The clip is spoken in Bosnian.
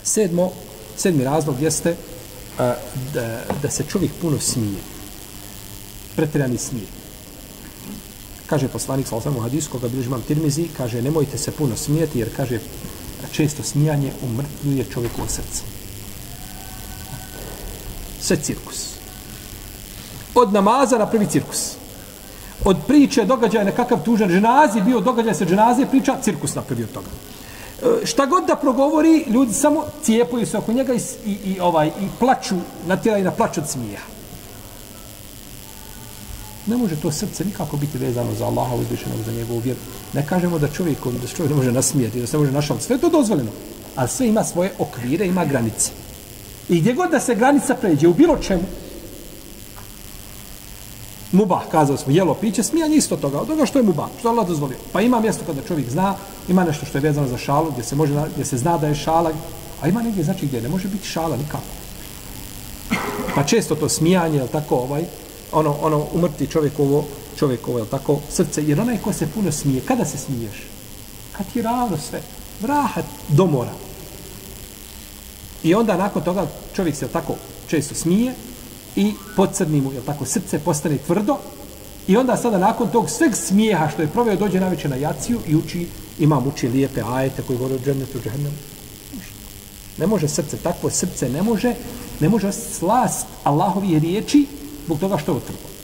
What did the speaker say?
Sedmi razlog jeste da se čovjek puno smije. Pretjerani smije. Kaže poslanik sallallahu alejhi ve sellem u hadisu koga bilježi imam Tirmizi, kaže nemojte se puno smijeti jer kaže često smijanje umrtvljuje čovjekovo srce. Sve cirkus. Od namaza na prvi cirkus. Od priče događaja nekakav tužan dženazi, bio događaj sa dženaze, priča cirkus napravi od toga. Šta god da progovori, ljudi samo cijepaju se oko njega i plaču, natjeraju na plač od smijeha. Ne može to srce nikako biti vezano za Allaha uzvišenog, za njegovu vjeru. Ne kažemo da čovjek ne može nasmijeti, da se može našaliti. Sve je to dozvoljeno. Ali sve ima svoje okvire, ima granice. I gdje god da se granica pređe, u bilo čemu, mubah, kazali smo, jelo, piće, smijanje isto toga, od toga što je mubah, što Allah dozvolio. Pa ima mjesto kada čovjek zna, ima nešto što je vezano za šalu, gdje se zna da je šala, a ima negdje znači gdje ne može biti šala nikako. Pa često to smijanje, je tako, umrti čovjekovo, je tako, srce, jer onaj ko se puno smije, kada se smiješ? Kad ti je ravno sve, vrahat do mora. I onda nakon toga čovjek se tako često smije i podcrni mu, je tako, srce postane tvrdo i onda sada nakon tog sveg smijeha što je proveo dođe navečer na jaciju i uči lijepe ajete koji govore o džennetu, džehennemu. Ne može srce, takvo srce ne može slast Allahovi riječi zbog toga što je otrvo.